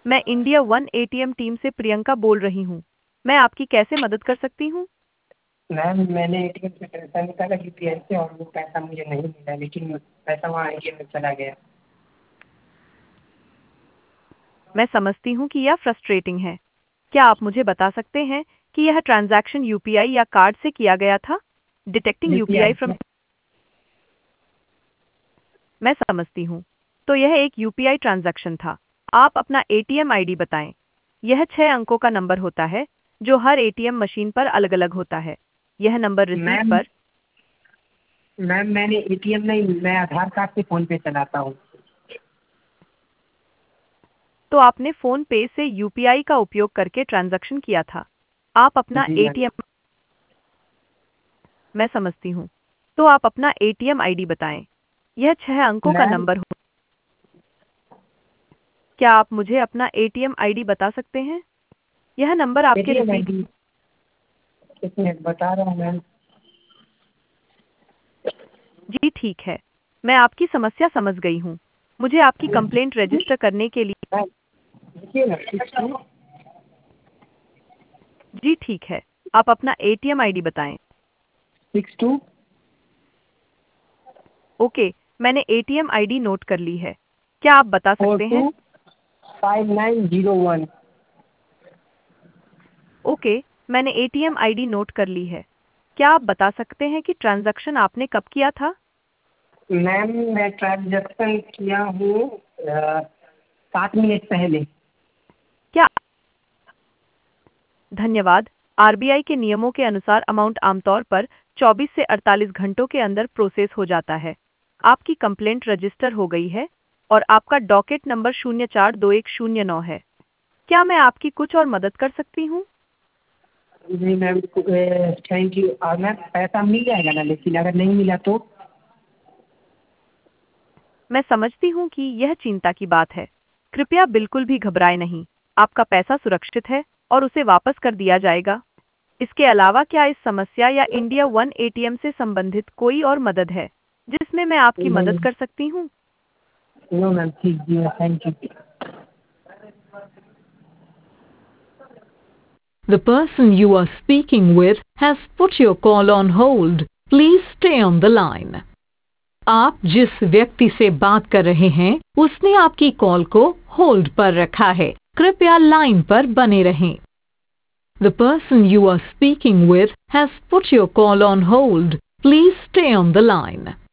मैं India one ATM team से प्रियंका बोल रही हूँ। मैं आपकी कैसे मदद कर सकती हूँ? मैम मैंने एटीएम से पैसा निकाला यूपीआई से और वो पैसा मुझे नहीं मिला, लेकिन पैसा वहाँ एटीएम में चला गया। मैं समझती हूँ कि यह फ्रस्ट्रेटिंग है। क्या आप मुझे बता सकते हैं कि यह ट्रांजैक्शन यूपीआई या कार्ड से किया गया था? Detecting UPI UPI from. से। मैं समझती हूँ। तो यह एक यूपीआई ट्रांजैक्शन था। आप अपना एटीएम आईडी बताएं। यह 6 अंकों का नंबर होता है जो हर एटीएम मशीन पर अलग-अलग होता है। यह नंबर रिसीट मैम पर। मैम मैंने एटीएम नहीं, मैं आधार कार्ड से फ़ोन पे चलाता हूँ। तो आपने फ़ोन पे से यूपीआई का उपयोग करके ट्रांजैक्शन किया था। आप अपना जी मैम। एटीएम। मैं समझती हूँ। तो आप अपना एटीएम आईडी बताएं। यह 6 अंकों का मैम नंबर हो। क्या आप मुझे अपना एटीएम आईडी बता सकते हैं? यह नंबर आपके एटीएम रिसीट। आईडी एक मिनट बता रहा हूँ मैम। जी ठीक है। मैं आपकी समस्या समझ गई हूँ। मुझे आपकी कंप्लेंट रजिस्टर करने के लिए। मैम देखिए ना 62। जी ठीक है। आप अपना एटीएम आईडी बताएं। 62। ओके, मैंने एटीएम आईडी नोट कर ली है। क्या आप बता सकते हैं? 425901। ओके, मैंने एटीएम आईडी नोट कर ली है। क्या आप बता सकते हैं कि ट्रांजैक्शन आपने कब किया था? मैम मैं ट्रांजेक्शन किया हूँ 7 मिनट पहले। क्या? धन्यवाद। आरबीआई के नियमों के अनुसार अमाउंट आमतौर पर 24 से 48 घंटों के अंदर प्रोसेस हो जाता है। आपकी कंप्लेंट रजिस्टर हो गई है और आपका डॉकेट नंबर 042109 है। क्या मैं आपकी कुछ और मदद कर सकती हूँ? जी मैम थैंक यू। और मैम पैसा मिल जाएगा ना, लेकिन अगर नहीं मिला तो? मैं समझती हूँ कि यह चिंता की बात है। कृपया बिल्कुल भी घबराएं नहीं। आपका पैसा सुरक्षित है और उसे वापस कर दिया जाएगा। इसके अलावा क्या इस समस्या या इंडिया वन एटीएम से संबंधित कोई और मदद है जिसमें मैं आपकी नहीं। मदद कर सकती हूँ? नो मैम, ठीक जी thank you. The person you are speaking with has put your call on hold. Please stay on the line. आप जिस व्यक्ति से बात कर रहे हैं उसने आपकी कॉल को होल्ड पर रखा है। कृपया लाइन पर बने रहें। The person you are speaking with has put your call on hold. Please stay on the line.